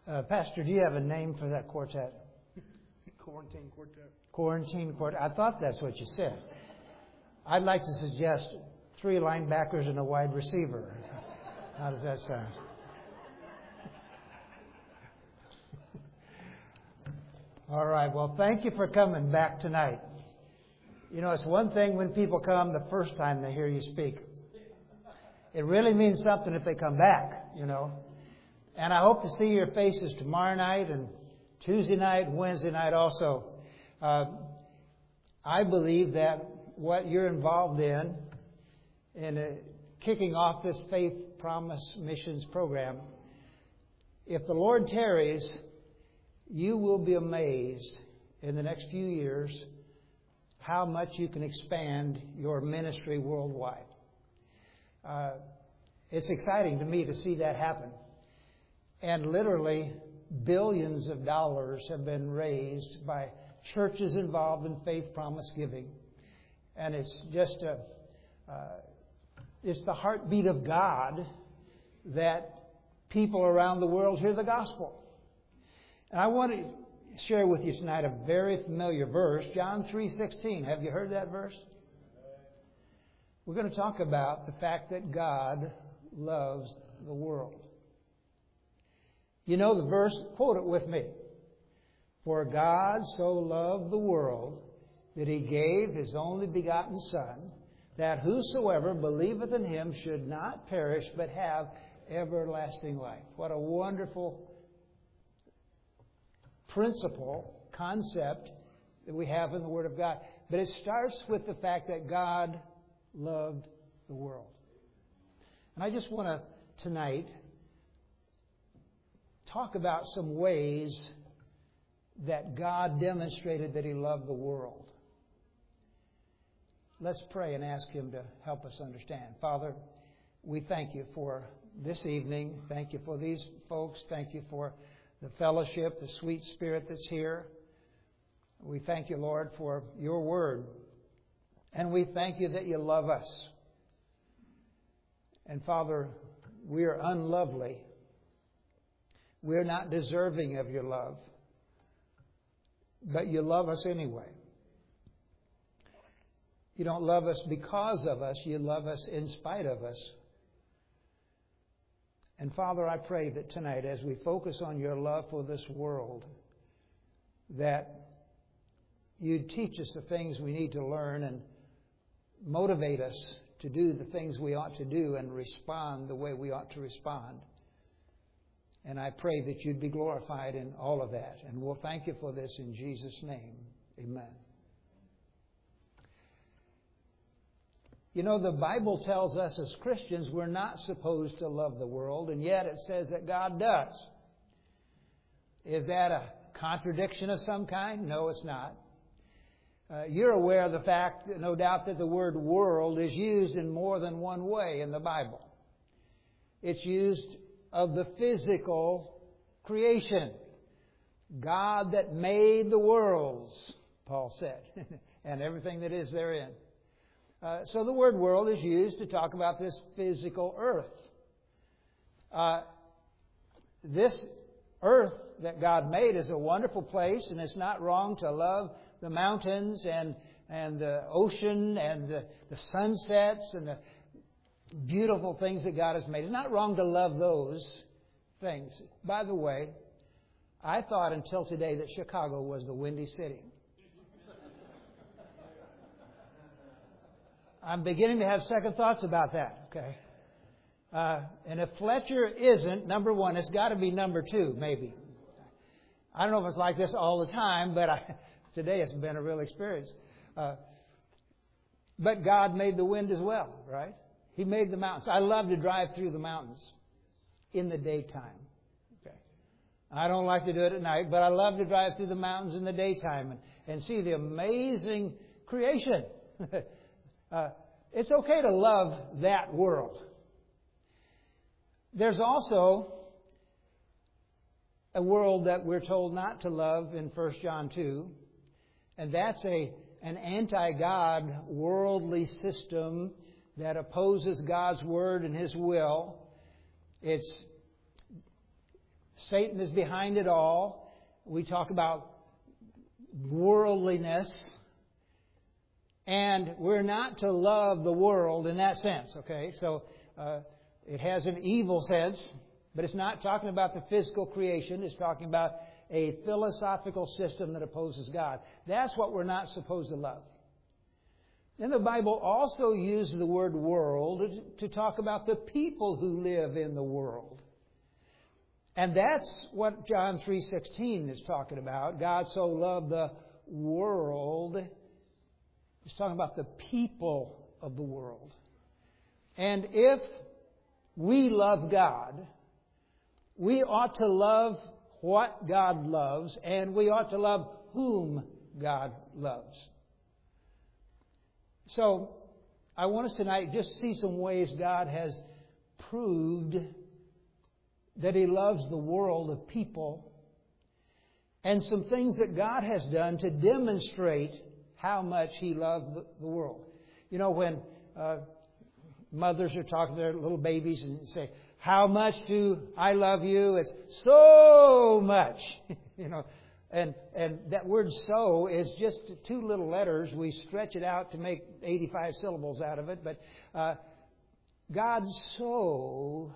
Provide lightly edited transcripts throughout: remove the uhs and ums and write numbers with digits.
Pastor, do you have a name for that quartet? Quarantine Quartet. Quarantine Quartet. I thought that's what you said. I'd like to suggest 3 linebackers and a wide receiver. How does that sound? All right. Well, thank you for coming back tonight. You know, it's one thing when people come the first time they hear you speak. It really means something if they come back, you know. And I hope to see your faces tomorrow night and Tuesday night, Wednesday night also. I believe that what you're involved in kicking off this Faith Promise Missions program, if the Lord tarries, you will be amazed in the next few years how much you can expand your ministry worldwide. It's exciting to me to see that happen. And literally, billions of dollars have been raised by churches involved in faith promise giving. And it's just it's the heartbeat of God that people around the world hear the gospel. And I want to share with you tonight a very familiar verse, John 3:16. Have you heard that verse? We're going to talk about the fact that God loves the world. You know the verse? Quote it with me. For God so loved the world that He gave His only begotten Son, that whosoever believeth in Him should not perish but have everlasting life. What a wonderful principle, concept that we have in the Word of God. But it starts with the fact that God loved the world. And I just want to, tonight, talk about some ways that God demonstrated that He loved the world. Let's pray and ask Him to help us understand. Father, we thank You for this evening. Thank You for these folks. Thank You for the fellowship, the sweet spirit that's here. We thank You, Lord, for Your word. And we thank You that You love us. And Father, we are unlovely. We're not deserving of Your love. But You love us anyway. You don't love us because of us. You love us in spite of us. And Father, I pray that tonight, as we focus on Your love for this world, that You'd teach us the things we need to learn and motivate us to do the things we ought to do and respond the way we ought to respond. And I pray that You'd be glorified in all of that. And we'll thank You for this in Jesus' name. Amen. You know, the Bible tells us as Christians we're not supposed to love the world, and yet it says that God does. Is that a contradiction of some kind? No, it's not. You're aware of the fact, no doubt, that the word world is used in more than one way in the Bible. It's used of the physical creation. God that made the worlds, Paul said, and everything that is therein. So the word world is used to talk about this physical earth. This earth that God made is a wonderful place, and it's not wrong to love the mountains and the ocean and the sunsets and the beautiful things that God has made. It's not wrong to love those things. By the way, I thought until today that Chicago was the Windy City. I'm beginning to have second thoughts about that, okay? And if Fletcher isn't number one, it's got to be number two, maybe. I don't know if it's like this all the time, but today it's been a real experience. But God made the wind as well, right? He made the mountains. I love to drive through the mountains in the daytime. Okay. I don't like to do it at night, but I love to drive through the mountains in the daytime and see the amazing creation. It's okay to love that world. There's also a world that we're told not to love in 1 John 2, and that's an anti-God worldly system that opposes God's Word and His will. It's Satan is behind it all. We talk about worldliness. And we're not to love the world in that sense, okay? So it has an evil sense, but it's not talking about the physical creation. It's talking about a philosophical system that opposes God. That's what we're not supposed to love. Then the Bible also uses the word world to talk about the people who live in the world. And that's what John 3:16 is talking about. God so loved the world. He's talking about the people of the world. And if we love God, we ought to love what God loves, and we ought to love whom God loves. So, I want us tonight just see some ways God has proved that He loves the world of people, and some things that God has done to demonstrate how much He loved the world. You know, when mothers are talking to their little babies and say, "How much do I love you?" It's so much. You know, and that word "so" is just two little letters. We stretch it out to make 85 syllables out of it. But God so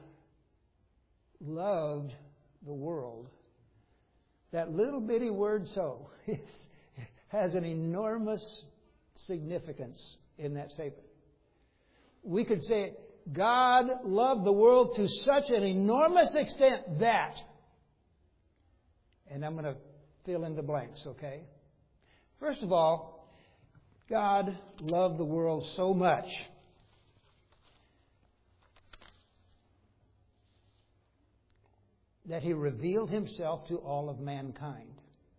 loved the world. That little bitty word "so" has an enormous significance in that statement. We could say God loved the world to such an enormous extent that, and I'm going to fill in the blanks, okay? First of all, God loved the world so much that He revealed Himself to all of mankind.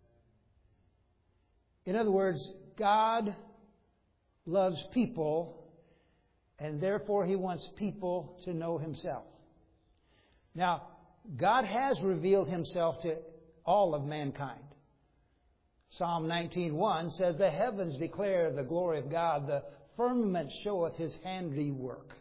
In other words, God loves people, and therefore He wants people to know Himself. Now, God has revealed Himself to all of mankind. Psalm 19:1 says, "The heavens declare the glory of God, the firmament showeth His handiwork."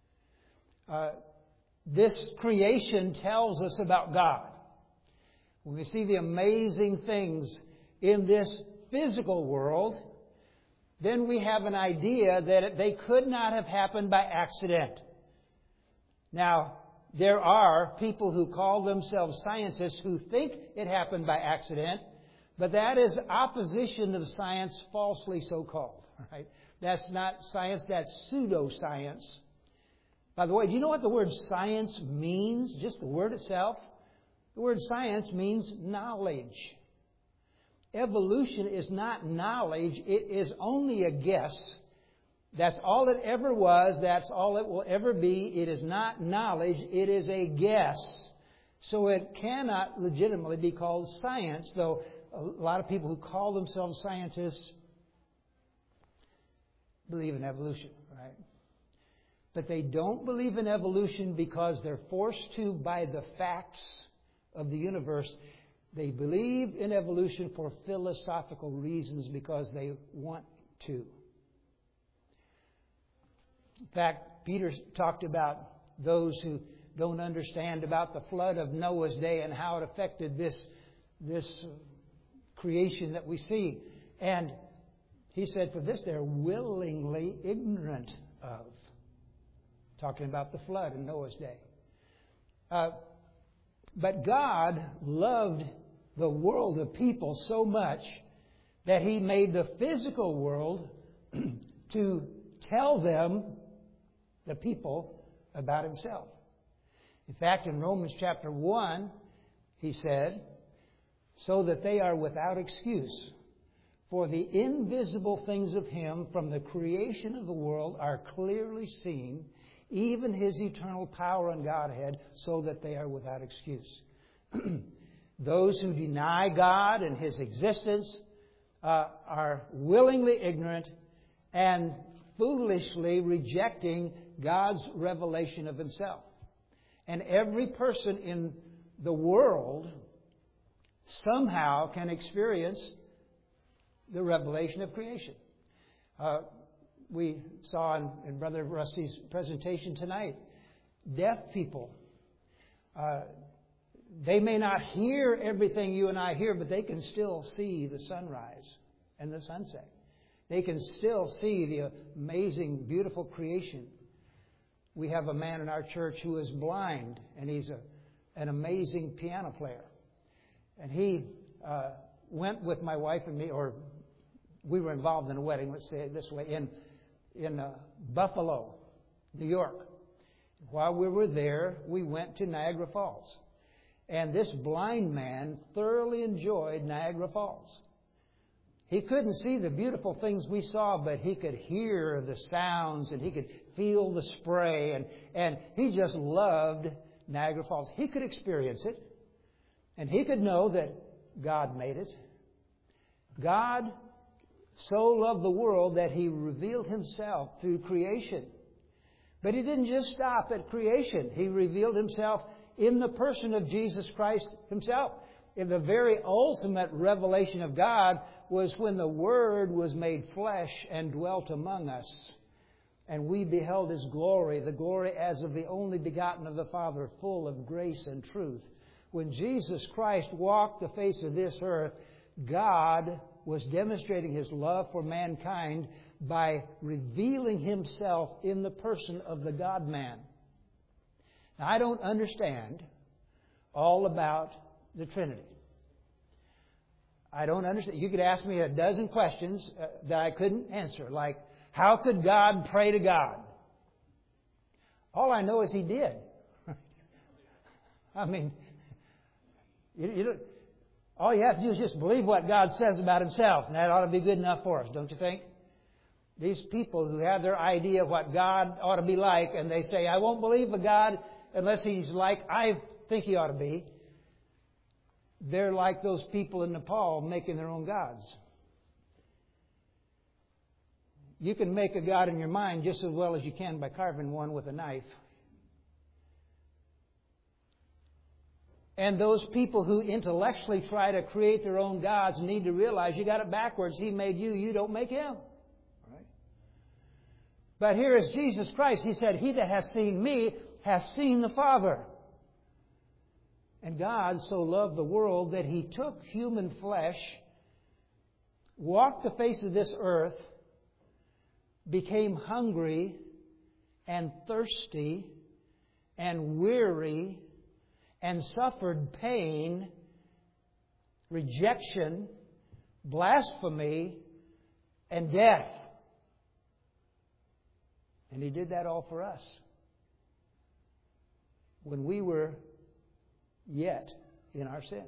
This creation tells us about God. When we see the amazing things in this physical world, then we have an idea that they could not have happened by accident. Now, there are people who call themselves scientists who think it happened by accident, but that is opposition to the science falsely so called. Right? That's not science, that's pseudoscience. By the way, do you know what the word science means? Just the word itself? The word science means knowledge. Evolution is not knowledge. It is only a guess. That's all it ever was. That's all it will ever be. It is not knowledge. It is a guess. So it cannot legitimately be called science, though a lot of people who call themselves scientists believe in evolution, right? But they don't believe in evolution because they're forced to by the facts of the universe. They believe in evolution for philosophical reasons because they want to. In fact, Peter talked about those who don't understand about the flood of Noah's day and how it affected this creation that we see. And he said, for this they're willingly ignorant of. Talking about the flood in Noah's day. But God loved the world of people so much that He made the physical world to tell them, the people, about Himself. In fact, in Romans chapter 1, He said, so that they are without excuse. For the invisible things of Him from the creation of the world are clearly seen, even His eternal power and Godhead, so that they are without excuse. Those who deny God and His existence are willingly ignorant and foolishly rejecting God's revelation of Himself. And every person in the world somehow can experience the revelation of creation. We saw in Brother Rusty's presentation tonight, deaf people. They may not hear everything you and I hear, but they can still see the sunrise and the sunset. They can still see the amazing, beautiful creation. We have a man in our church who is blind, and he's an amazing piano player. And he went with my wife and me, or we were involved in a wedding, let's say it this way, in Buffalo, New York. While we were there, we went to Niagara Falls. And this blind man thoroughly enjoyed Niagara Falls. He couldn't see the beautiful things we saw, but he could hear the sounds and he could feel the spray. And he just loved Niagara Falls. He could experience it. And he could know that God made it. God so loved the world that He revealed Himself through creation. But He didn't just stop at creation. He revealed Himself in the person of Jesus Christ Himself. In the very ultimate revelation of God was when the Word was made flesh and dwelt among us. And we beheld His glory, the glory as of the only begotten of the Father, full of grace and truth. When Jesus Christ walked the face of this earth, God was demonstrating His love for mankind by revealing Himself in the person of the God-man. Now, I don't understand all about the Trinity. I don't understand. You could ask me a dozen questions that I couldn't answer, like, how could God pray to God? All I know is He did. I mean, all you have to do is just believe what God says about Himself, and that ought to be good enough for us, don't you think? These people who have their idea of what God ought to be like, and they say, I won't believe a God unless He's like I think He ought to be. They're like those people in Nepal making their own gods. You can make a God in your mind just as well as you can by carving one with a knife. And those people who intellectually try to create their own gods need to realize you got it backwards. He made you, you don't make Him. Right? But here is Jesus Christ. He said, He that hath seen me hath seen the Father. And God so loved the world that He took human flesh, walked the face of this earth, became hungry and thirsty and weary and suffered pain, rejection, blasphemy, and death. And He did that all for us. When we were yet in our sin.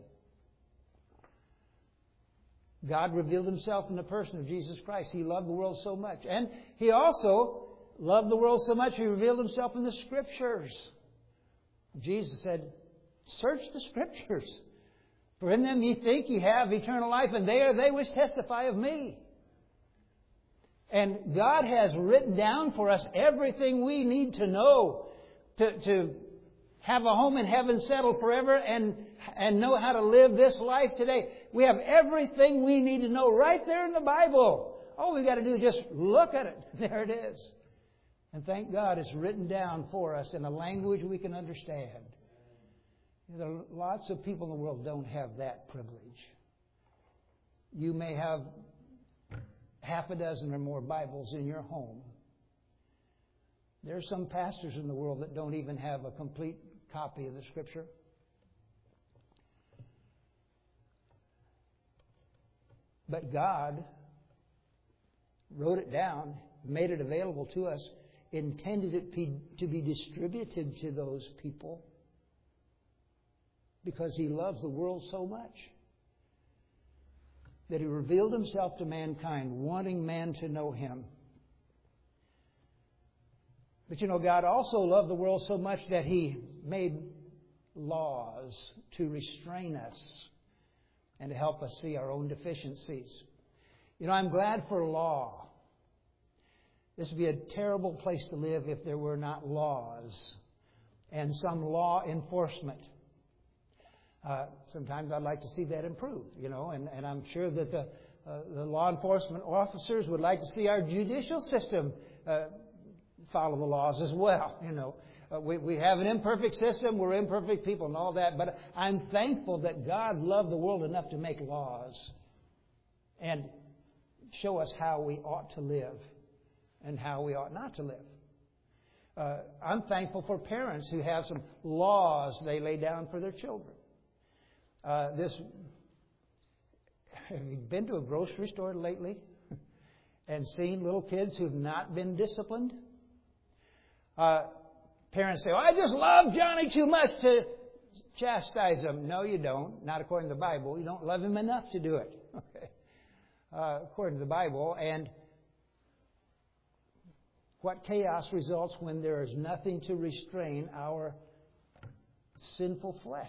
God revealed Himself in the person of Jesus Christ. He loved the world so much. And He also loved the world so much, He revealed Himself in the Scriptures. Jesus said, search the Scriptures, for in them ye think ye have eternal life, and they are they which testify of me. And God has written down for us everything we need to know to have a home in heaven settled forever and know how to live this life today. We have everything we need to know right there in the Bible. All we've got to do is just look at it. There it is. And thank God it's written down for us in a language we can understand. There are lots of people in the world don't have that privilege. You may have half a dozen or more Bibles in your home. There are some pastors in the world that don't even have a complete copy of the Scripture. But God wrote it down, made it available to us, intended it to be distributed to those people because He loves the world so much that He revealed Himself to mankind, wanting man to know Him. But you know, God also loved the world so much that He made laws to restrain us and to help us see our own deficiencies. You know, I'm glad for law. This would be a terrible place to live if there were not laws and some law enforcement. Sometimes I'd like to see that improve, you know, and I'm sure that the law enforcement officers would like to see our judicial system follow the laws as well, you know. We have an imperfect system. We're imperfect people and all that. But I'm thankful that God loved the world enough to make laws and show us how we ought to live and how we ought not to live. I'm thankful for parents who have some laws they lay down for their children. Have you been to a grocery store lately and seen little kids who've not been disciplined? Parents say, "Oh, I just love Johnny too much to chastise him." No, you don't. Not according to the Bible. You don't love him enough to do it. Okay. According to the Bible. And what chaos results when there is nothing to restrain our sinful flesh.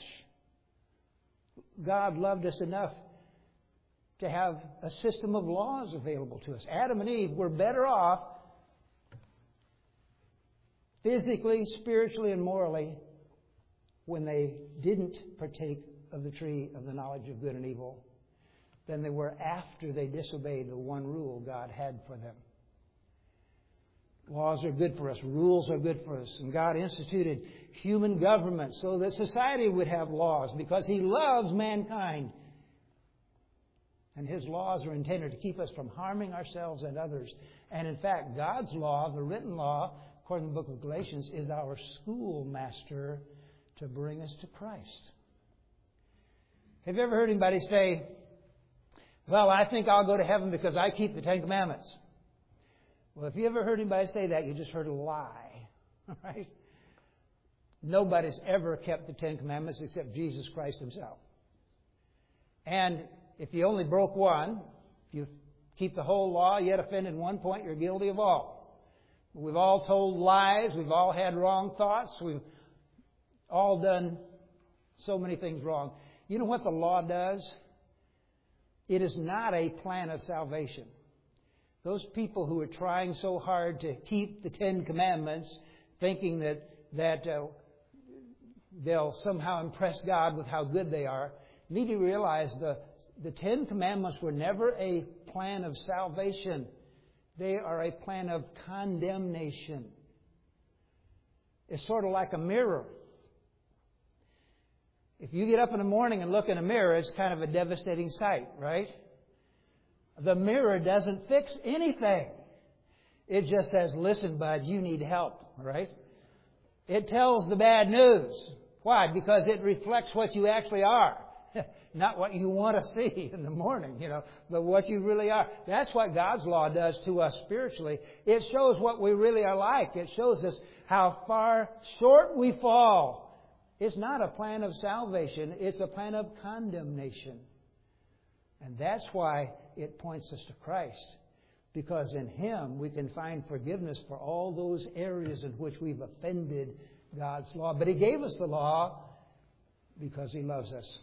God loved us enough to have a system of laws available to us. Adam and Eve were better off physically, spiritually, and morally when they didn't partake of the tree of the knowledge of good and evil than they were after they disobeyed the one rule God had for them. Laws are good for us. Rules are good for us. And God instituted human government so that society would have laws because He loves mankind. And His laws are intended to keep us from harming ourselves and others. And in fact, God's law, the written law, according to the book of Galatians, is our schoolmaster to bring us to Christ. Have you ever heard anybody say, "Well, I think I'll go to heaven because I keep the Ten Commandments"? Well, if you ever heard anybody say that, you just heard a lie. All right? Nobody's ever kept the Ten Commandments except Jesus Christ Himself. And if you only broke one, if you keep the whole law, yet offend in one point, you're guilty of all. We've all told lies. We've all had wrong thoughts. We've all done so many things wrong. You know what the law does? It is not a plan of salvation. Those people who are trying so hard to keep the Ten Commandments, thinking that they'll somehow impress God with how good they are, need to realize the Ten Commandments were never a plan of salvation. They are a plan of condemnation. It's sort of like a mirror. If you get up in the morning and look in a mirror, it's kind of a devastating sight, right? The mirror doesn't fix anything. It just says, "Listen, bud, you need help," right? It tells the bad news. Why? Because it reflects what you actually are. Not what you want to see in the morning, but what you really are. That's what God's law does to us spiritually. It shows what we really are like. It shows us how far short we fall. It's not a plan of salvation. It's a plan of condemnation. And that's why it points us to Christ. Because in Him we can find forgiveness for all those areas in which we've offended God's law. But He gave us the law because He loves us.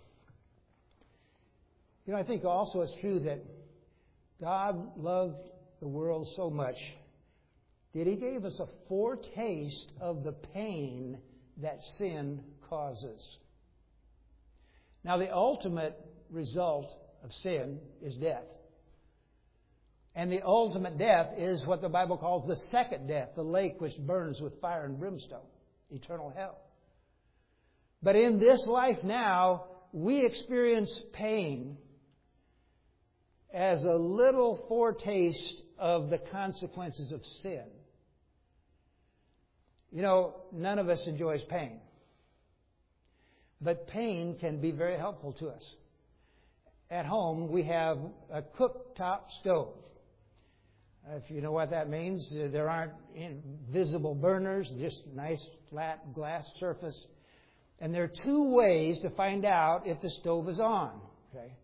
I think also it's true that God loved the world so much that He gave us a foretaste of the pain that sin causes. Now, the ultimate result of sin is death. And the ultimate death is what the Bible calls the second death, the lake which burns with fire and brimstone, eternal hell. But in this life now, we experience pain as a little foretaste of the consequences of sin. None of us enjoys pain. But pain can be very helpful to us. At home, we have a cooktop stove. If you know what that means, there aren't visible burners, just nice flat glass surface. And there are two ways to find out if the stove is on. Okay.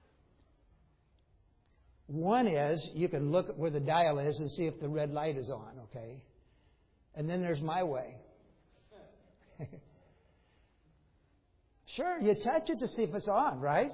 One is you can look at where the dial is and see if the red light is on. Okay. And then there's my way. Sure, you touch it to see if it's on, right?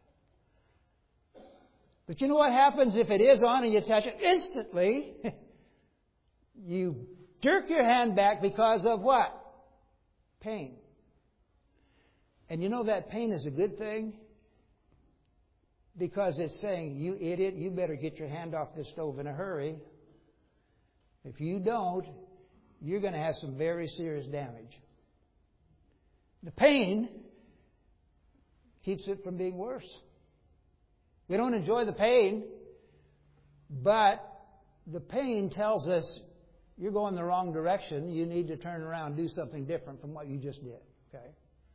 But you know what happens if it is on and you touch it? Instantly, you jerk your hand back because of what? Pain. And you know that pain is a good thing? Because it's saying, "You idiot, you better get your hand off this stove in a hurry. If you don't, you're going to have some very serious damage. The pain keeps it from being worse. We don't enjoy the pain, but the pain tells us you're going the wrong direction. You need to turn around and do something different from what you just did. Okay?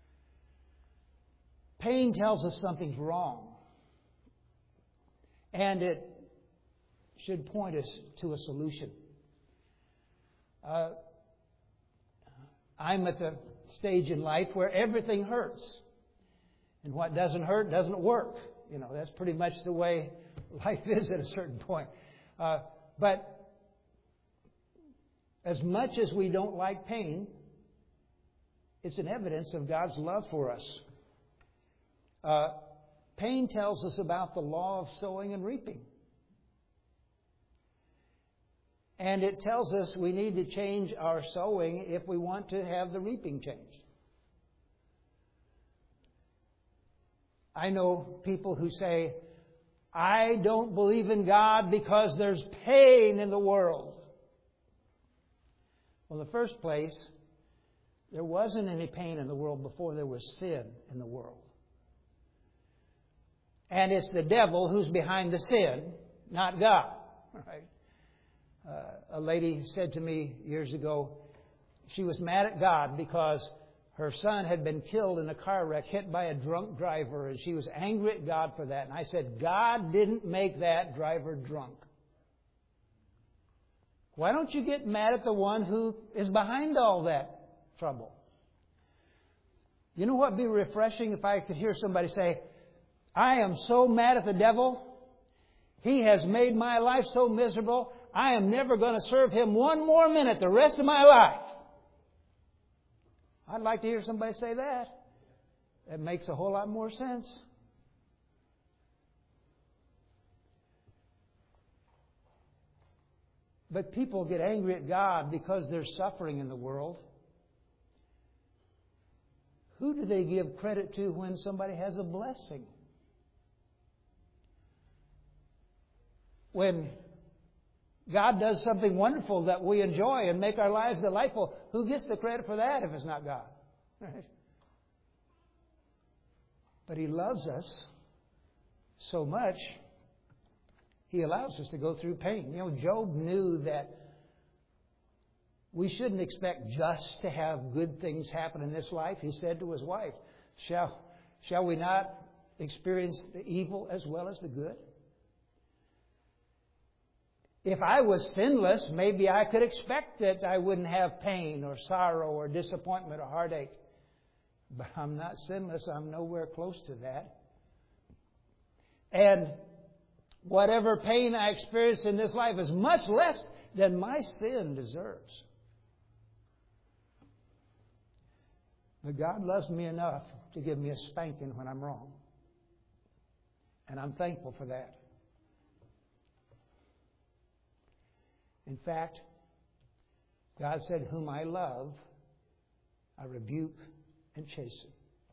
Pain tells us something's wrong. And it should point us to a solution. I'm at the stage in life where everything hurts. And what doesn't hurt doesn't work. You know, that's pretty much the way life is at a certain point. But as much as we don't like pain, it's an evidence of God's love for us. Pain tells us about the law of sowing and reaping. And it tells us we need to change our sowing if we want to have the reaping changed. I know people who say, I don't believe in God because there's pain in the world. Well, in the first place, there wasn't any pain in the world before there was sin in the world. And it's the devil who's behind the sin, not God. Right? A lady said to me years ago, she was mad at God because her son had been killed in a car wreck, hit by a drunk driver, and she was angry at God for that. And I said, God didn't make that driver drunk. Why don't you get mad at the one who is behind all that trouble? You know what would be refreshing if I could hear somebody say, I am so mad at the devil. He has made my life so miserable. I am never going to serve him one more minute the rest of my life. I'd like to hear somebody say that. That makes a whole lot more sense. But people get angry at God because there's suffering in the world. Who do they give credit to when somebody has a blessing? When God does something wonderful that we enjoy and make our lives delightful, who gets the credit for that if it's not God? Right? But He loves us so much, He allows us to go through pain. You know, Job knew that we shouldn't expect just to have good things happen in this life. He said to his wife, Shall we not experience the evil as well as the good? If I was sinless, maybe I could expect that I wouldn't have pain or sorrow or disappointment or heartache. But I'm not sinless. I'm nowhere close to that. And whatever pain I experience in this life is much less than my sin deserves. But God loves me enough to give me a spanking when I'm wrong. And I'm thankful for that. In fact, God said, whom I love, I rebuke and chasten.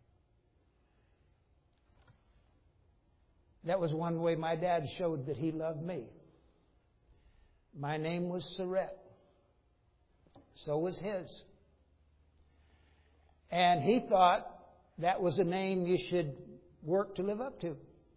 That was one way my dad showed that he loved me. My name was Surrett. So was his. And he thought that was a name you should work to live up to.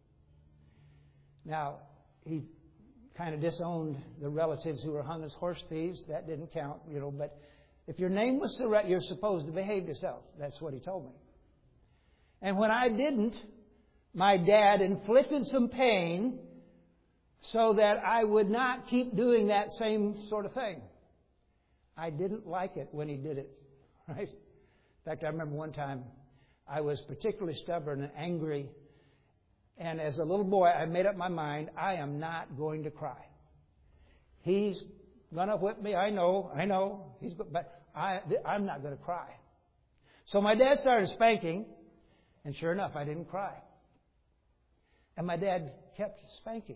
Now, he kind of disowned the relatives who were hung as horse thieves. That didn't count, you know. But if your name was Surrett, you're supposed to behave yourself. That's what he told me. And when I didn't, my dad inflicted some pain so that I would not keep doing that same sort of thing. I didn't like it when he did it. Right? In fact, I remember one time I was particularly stubborn and angry. And as a little boy, I made up my mind, I am not going to cry. He's going to whip me. I know. But I'm not going to cry. So my dad started spanking, and sure enough, I didn't cry. And my dad kept spanking.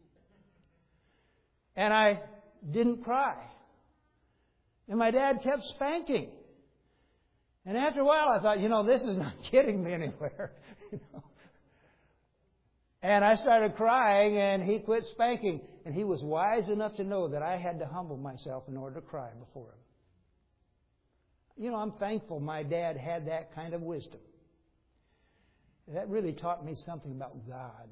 And I didn't cry. And my dad kept spanking. And after a while, I thought, this is not getting me anywhere. And I started crying, and he quit spanking. And he was wise enough to know that I had to humble myself in order to cry before him. I'm thankful my dad had that kind of wisdom. That really taught me something about God.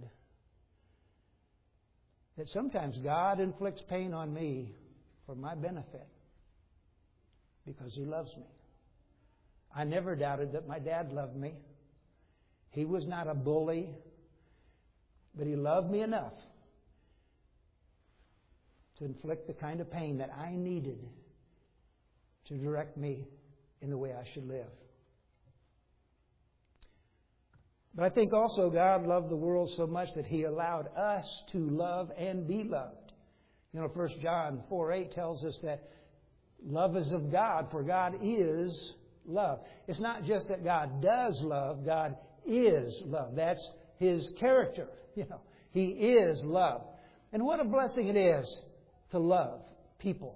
That sometimes God inflicts pain on me for my benefit because He loves me. I never doubted that my dad loved me. He was not a bully, but he loved me enough to inflict the kind of pain that I needed to direct me in the way I should live. But I think also God loved the world so much that He allowed us to love and be loved. 1 John 4:8 tells us that love is of God, for God is love. It's not just that God does love, God is love. That's His character. He is love. And what a blessing it is to love people.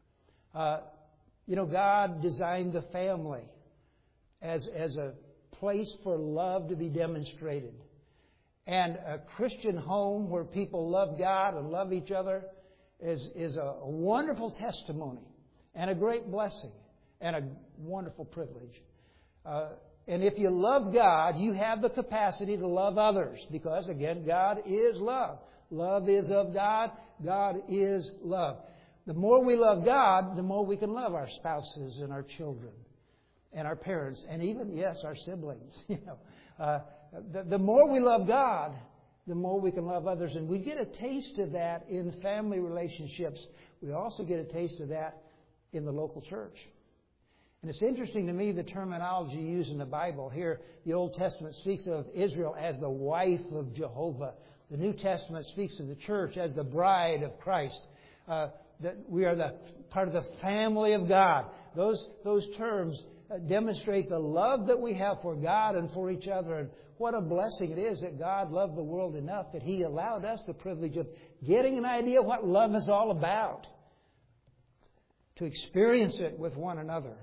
God designed the family as a place for love to be demonstrated. And a Christian home where people love God and love each other is a wonderful testimony and a great blessing and a wonderful privilege. And if you love God, you have the capacity to love others because, again, God is love. Love is of God. God is love. The more we love God, the more we can love our spouses and our children and our parents and even, yes, our siblings. The more we love God, the more we can love others. And we get a taste of that in family relationships. We also get a taste of that in the local church. And it's interesting to me the terminology used in the Bible. Here, the Old Testament speaks of Israel as the wife of Jehovah. The New Testament speaks of the church as the bride of Christ. That we are the part of the family of God. Those terms demonstrate the love that we have for God and for each other. And what a blessing it is that God loved the world enough that He allowed us the privilege of getting an idea of what love is all about. To experience it with one another.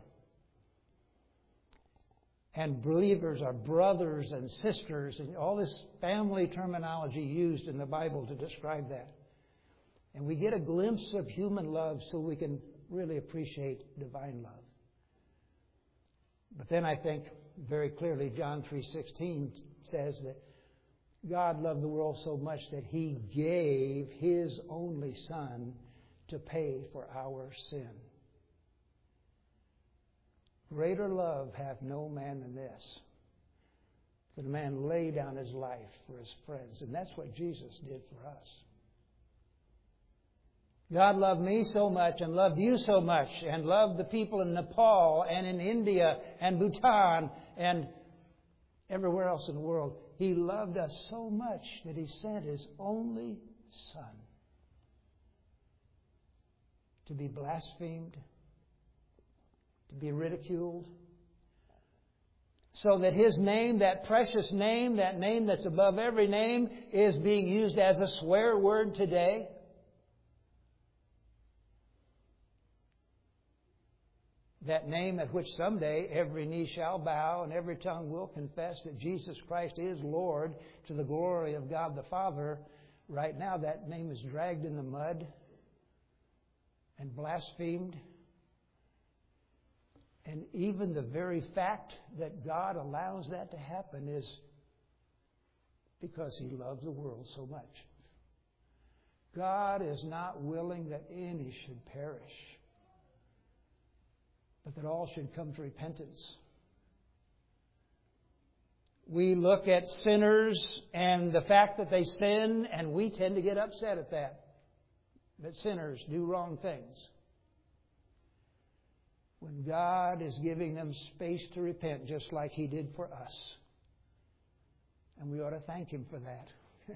And believers are brothers and sisters, and all this family terminology used in the Bible to describe that. And we get a glimpse of human love so we can really appreciate divine love. But then I think very clearly John 3:16 says that God loved the world so much that He gave His only Son to pay for our sin. Greater love hath no man than this, that a man lay down his life for his friends. And that's what Jesus did for us. God loved me so much and loved you so much and loved the people in Nepal and in India and Bhutan and everywhere else in the world. He loved us so much that He sent His only Son to be blasphemed, to be ridiculed, so that His name, that precious name, that name that's above every name, is being used as a swear word today. That name at which someday every knee shall bow and every tongue will confess that Jesus Christ is Lord to the glory of God the Father. Right now that name is dragged in the mud and blasphemed. And even the very fact that God allows that to happen is because He loves the world so much. God is not willing that any should perish, but that all should come to repentance. We look at sinners and the fact that they sin, and we tend to get upset at that sinners do wrong things. When God is giving them space to repent, just like He did for us. And we ought to thank Him for that.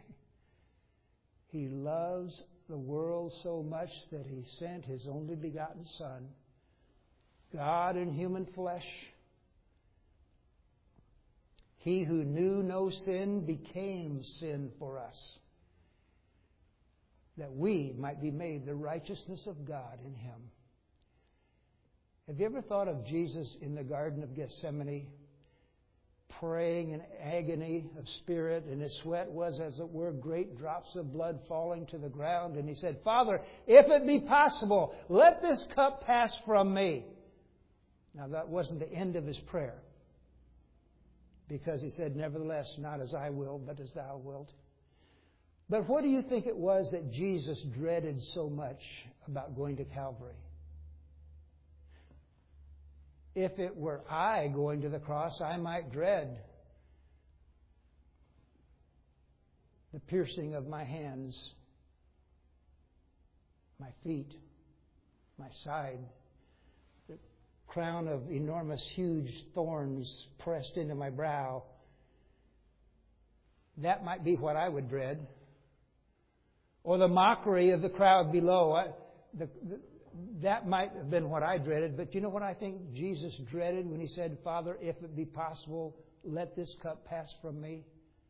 He loves the world so much that He sent His only begotten Son, God in human flesh. He who knew no sin became sin for us, that we might be made the righteousness of God in Him. Have you ever thought of Jesus in the Garden of Gethsemane, praying in agony of spirit, and His sweat was, as it were, great drops of blood falling to the ground, and He said, "Father, if it be possible, let this cup pass from me. Now, that wasn't the end of his prayer, because he said, nevertheless, not as I will, but as thou wilt. But what do you think it was that Jesus dreaded so much about going to Calvary? If it were I going to the cross, I might dread the piercing of my hands, my feet, my side, the crown of enormous, huge thorns pressed into my brow. That might be what I would dread. Or the mockery of the crowd below. That might have been what I dreaded. But you know what I think Jesus dreaded when He said, Father, if it be possible, let this cup pass from me?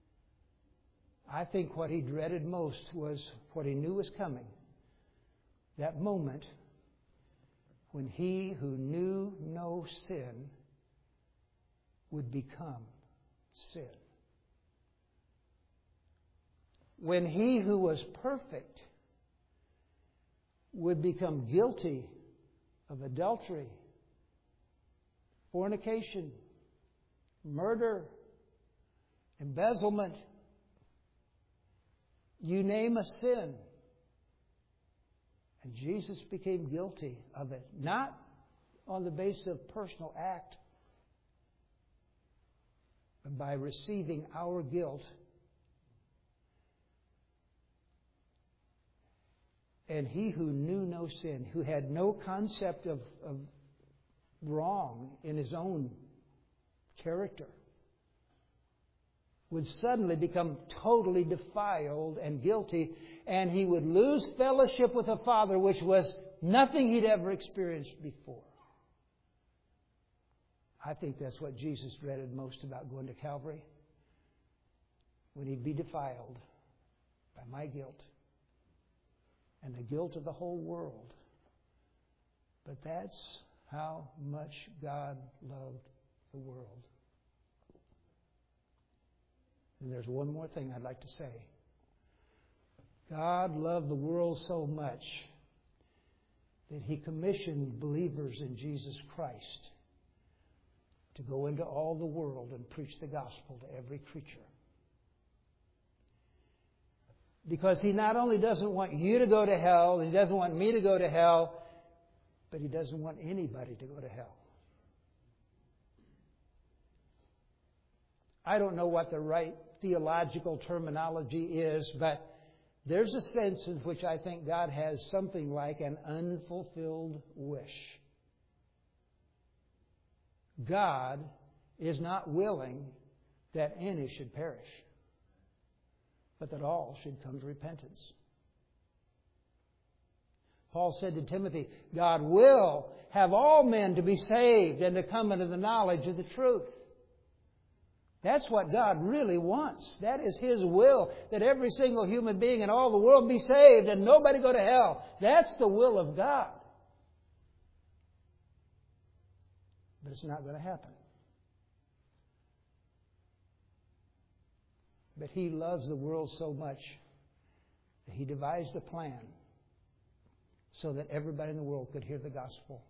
I think what He dreaded most was what He knew was coming. That moment when He who knew no sin would become sin. When He who was perfect would become guilty of adultery, fornication, murder, embezzlement, you name a sin. And Jesus became guilty of it, not on the basis of personal act, but by receiving our guilt. And He who knew no sin, who had no concept of wrong in His own character, would suddenly become totally defiled and guilty, and He would lose fellowship with the Father, which was nothing He'd ever experienced before. I think that's what Jesus dreaded most about going to Calvary, when He'd be defiled by my guilt and the guilt of the whole world. But that's how much God loved the world. And there's one more thing I'd like to say. God loved the world so much that He commissioned believers in Jesus Christ to go into all the world and preach the gospel to every creature. Because He not only doesn't want you to go to hell, He doesn't want me to go to hell, but He doesn't want anybody to go to hell. I don't know what the right theological terminology is, but there's a sense in which I think God has something like an unfulfilled wish. God is not willing that any should perish, but that all should come to repentance. Paul said to Timothy, God will have all men to be saved and to come into the knowledge of the truth. That's what God really wants. That is His will, that every single human being in all the world be saved and nobody go to hell. That's the will of God. But it's not going to happen. But He loves the world so much that He devised a plan so that everybody in the world could hear the gospel.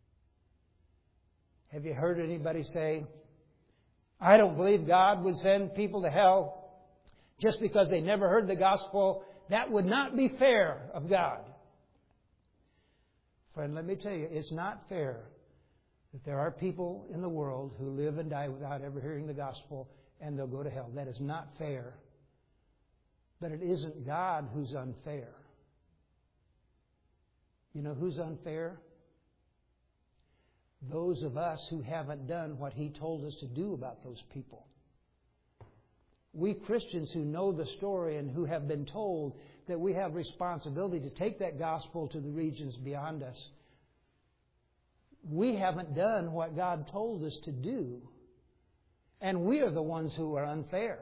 Have you heard anybody say, I don't believe God would send people to hell just because they never heard the gospel? That would not be fair of God. Friend, let me tell you, it's not fair that there are people in the world who live and die without ever hearing the gospel, and they'll go to hell. That is not fair. But it isn't God who's unfair. You know who's unfair? Those of us who haven't done what He told us to do about those people. We Christians who know the story and who have been told that we have responsibility to take that gospel to the regions beyond us, we haven't done what God told us to do. And we are the ones who are unfair.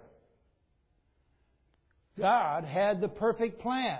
God had the perfect plan.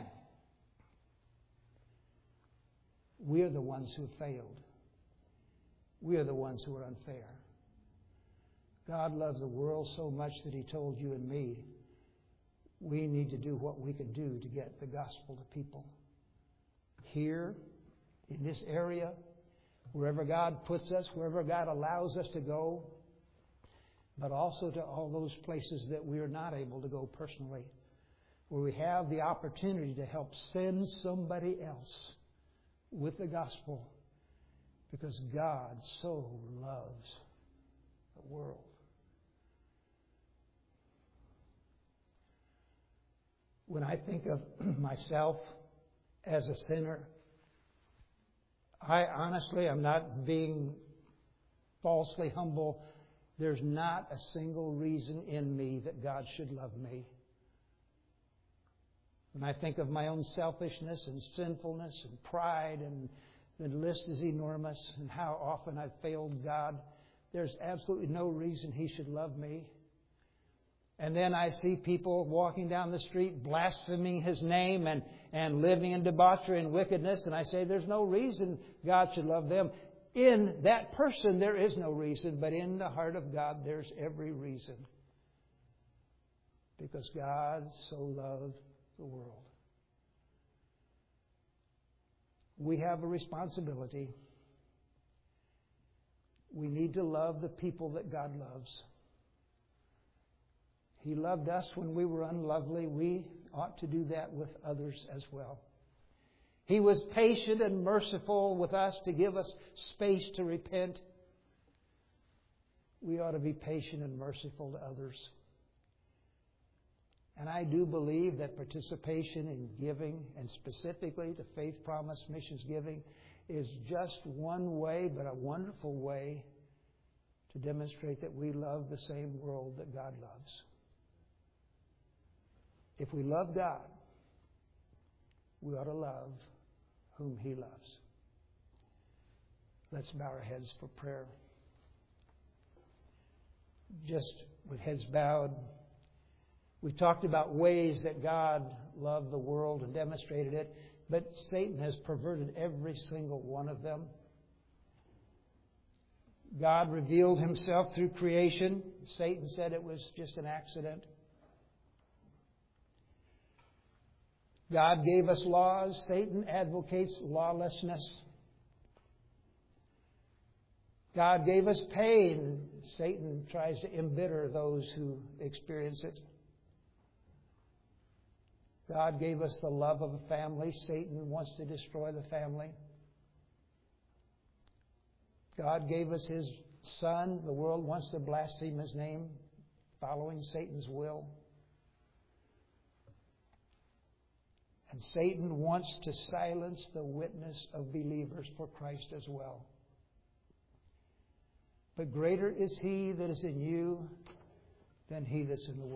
We are the ones who have failed. We are the ones who are unfair. God loves the world so much that He told you and me we need to do what we can do to get the gospel to people. Here, in this area, wherever God puts us, wherever God allows us to go, but also to all those places that we are not able to go personally, where we have the opportunity to help send somebody else with the gospel, because God so loves the world. When I think of myself as a sinner, I'm not being falsely humble. There's not a single reason in me that God should love me. When I think of my own selfishness and sinfulness and pride, and the list is enormous, and how often I've failed God, there's absolutely no reason He should love me. And then I see people walking down the street blaspheming His name and living in debauchery and wickedness, and I say there's no reason God should love them. In that person there is no reason, but in the heart of God there's every reason. Because God so loved the world. We have a responsibility. We need to love the people that God loves. He loved us when we were unlovely. We ought to do that with others as well. He was patient and merciful with us to give us space to repent. We ought to be patient and merciful to others. And I do believe that participation in giving, and specifically to Faith Promise Missions giving, is just one way, but a wonderful way to demonstrate that we love the same world that God loves. If we love God, we ought to love whom He loves. Let's bow our heads for prayer. Just with heads bowed, we talked about ways that God loved the world and demonstrated it, but Satan has perverted every single one of them. God revealed Himself through creation. Satan said it was just an accident. God gave us laws. Satan advocates lawlessness. God gave us pain. Satan tries to embitter those who experience it. God gave us the love of a family. Satan wants to destroy the family. God gave us His Son. The world wants to blaspheme His name, following Satan's will. And Satan wants to silence the witness of believers for Christ as well. But greater is He that is in you than he that's in the world.